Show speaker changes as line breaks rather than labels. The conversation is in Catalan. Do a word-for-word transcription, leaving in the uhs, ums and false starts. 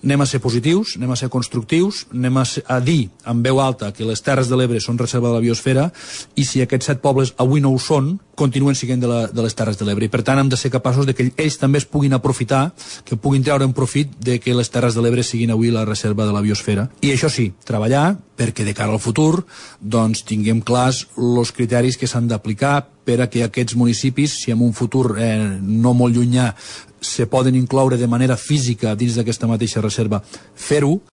anem a ser positius, anem a ser constructius, anem a, ser, a dir amb veu alta que les Terres de l'Ebre són reserva de la biosfera, i si aquests set pobles avui no ho són, continuen sent de, la, de les Terres de l'Ebre. I per tant hem de ser capaços de que ells també es puguin aprofitar, que puguin treure un profit de que les Terres de l'Ebre siguin avui la reserva de la biosfera. I això sí, treballar perquè de cara al futur doncs tinguem clars els criteris que s'han d'aplicar per a que aquests municipis, si en un futur eh, no molt llunyà se poden incloure de manera física dins d'aquesta mateixa reserva, fer-ho,